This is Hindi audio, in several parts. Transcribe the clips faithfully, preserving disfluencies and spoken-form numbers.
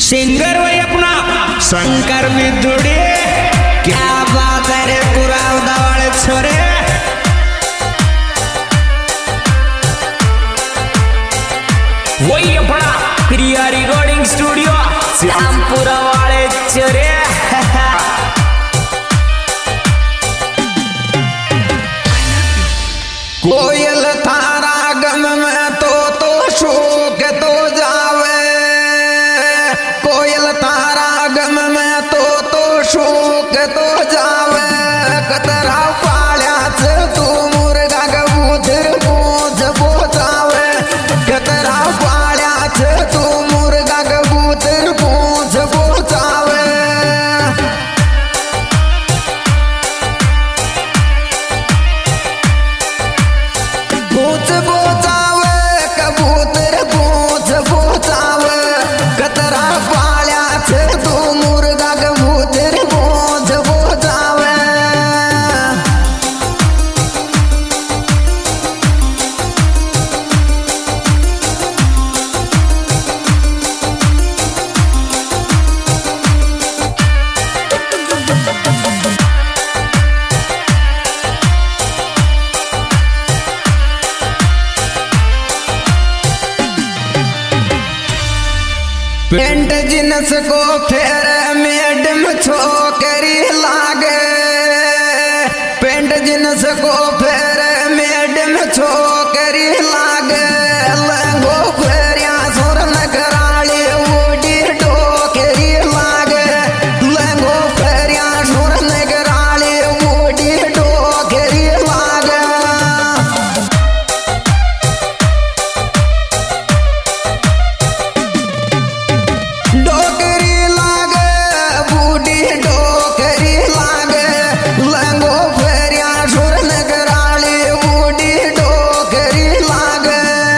सिंगर वही अपना शंकर विदुड़ी। क्या बात है रे कुरावदा वाले छोरे। वही अपना प्रिया रिकॉर्डिंग स्टूडियो श्यामपुरा वाले छोरे। कोयल थारा गम में तो तो शोक तो जावे। कोयल तारा गम में तो तो शोक तो जावे। कतरा पाल्या तू मुर्गा कबूतर पूछ पोचावे। कतरा पाल्या तू मुर्गा कबूतर पूछ पोचावे। पूछ पोचावे कबूतर पूछ पोचावे। कतरा पाल्या तू मुर्गा कबूतर पूछ पोचावे। पेंट जिनस को फेर मैडम छोकरी लागे। पेंट जिनस को फेर मैडम छोकरी लागे। लंगो फेरिया सुर नगराली उड़ी डोकरी लागे। लंगो फेरिया सुर नगराली उड़ी डोकरी लागे। डोकरी लागे बूढ़ी डोकरी लागे। लंगो फेरिया सुर नगराली बूढ़ी डोकरी लागे।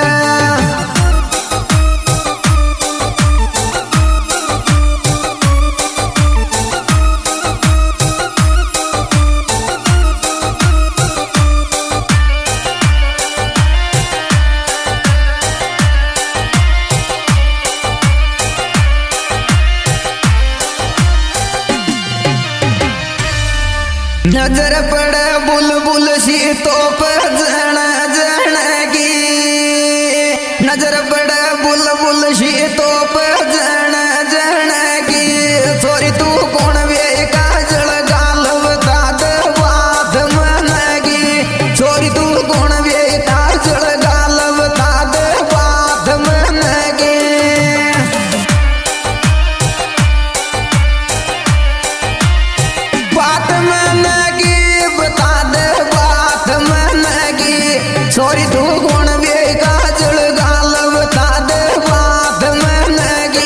नजर पड़े बुलबुल सी तो पर जन जन की। नजर पड़े बुलबुल सी तो पर जन जन की। छोरी तू कौन वे काजल गालव दाद बात मन की। छोरी तू कौन वे काजल गालव दाद बात मन की। बात मन की बता दे बात मन की। छोरी तू कौन वे काजल गाल बता दे बात मन की।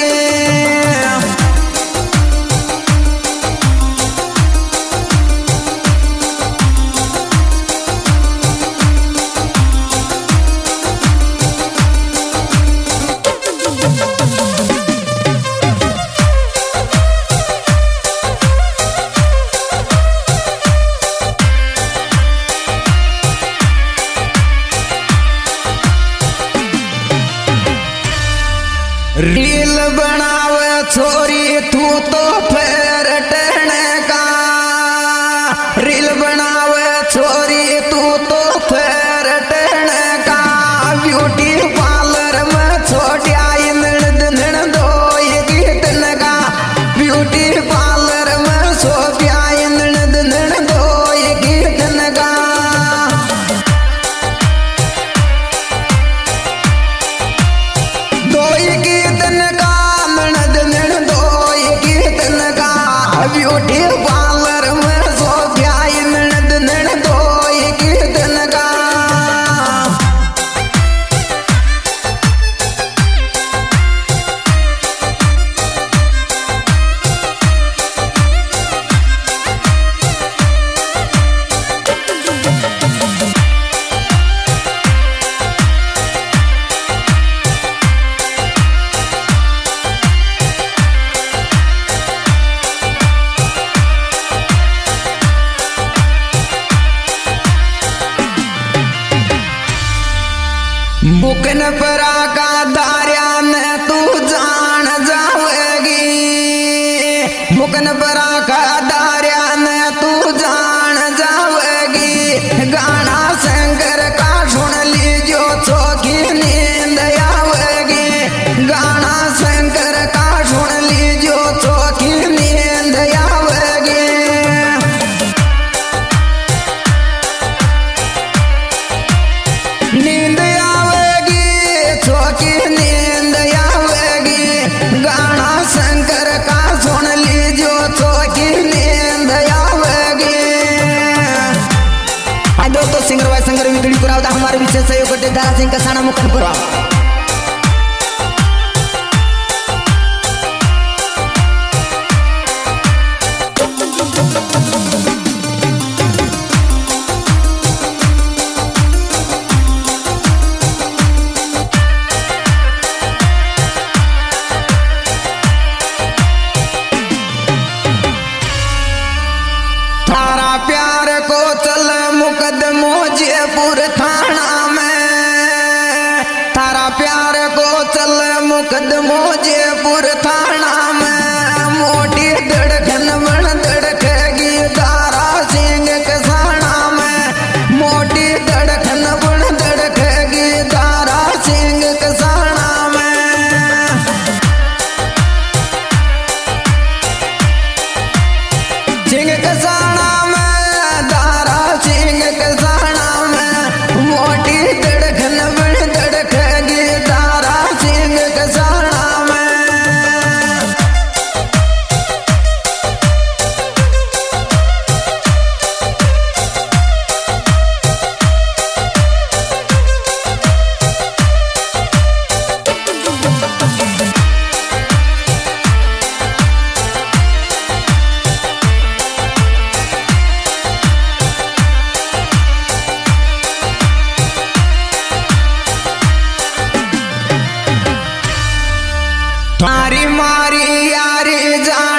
रील बनावे छोरी तू तो फेर टहने का। रील बनावे छोरी तू तो फेर टहने का। ब्यूटी पार्लर में छोटिया इंद्र दिन दो ये गीतन का। ब्यूटी पार्लर में छोटिया इंद्र दिन दो ये गीतन का। दो ये गीतन का ननद नन दो ये गीतन का। ब्यूटी पार्लर में सोफिया ननद नन दो ये गीतन का। दारा सिंह कसाना मुकनपुरा। जयपुर थाना में तारा प्यार को चल मुकदमो जयपुर थाना में मोटी धड़कन बन धड़केगी दारा सिंह कसाना में मोटी धड़कन बन धड़केगी दारा सिंह कसाना में सिंह कसाना में दारा सिंह कसाना मोटी धड़कन बन धड़केगी दारा सिंह कसाना में। मारी मारी यारी जा